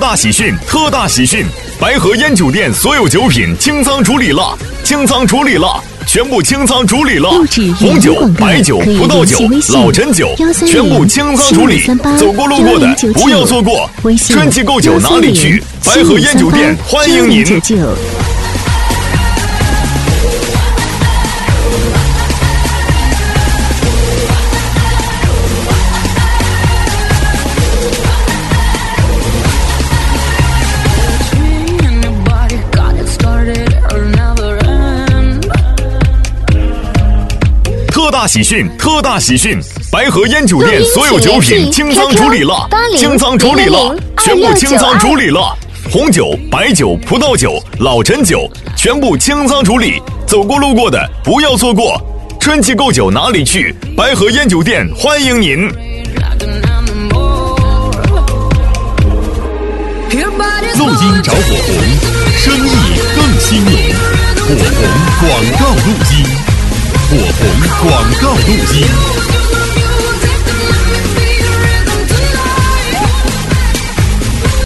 大喜讯，特大喜讯！白河烟酒店所有酒品清仓处理了，清仓处理了，全部清仓处理了。红酒、白酒、葡萄酒、老陈酒，全部清仓处理。走过路过的不要错过，春季购酒哪里去？白河烟酒店欢迎您。特大喜讯，特大喜讯！白河烟酒店所有酒品清仓处理了，清仓处理了，全部清仓处理了。红酒、白酒、葡萄酒、老陈酒，全部清仓处理。走过路过的不要错过，春季购酒哪里去？白河烟酒店欢迎您。 录音找火红，生意更兴隆。火红广告录音，火红广告录音。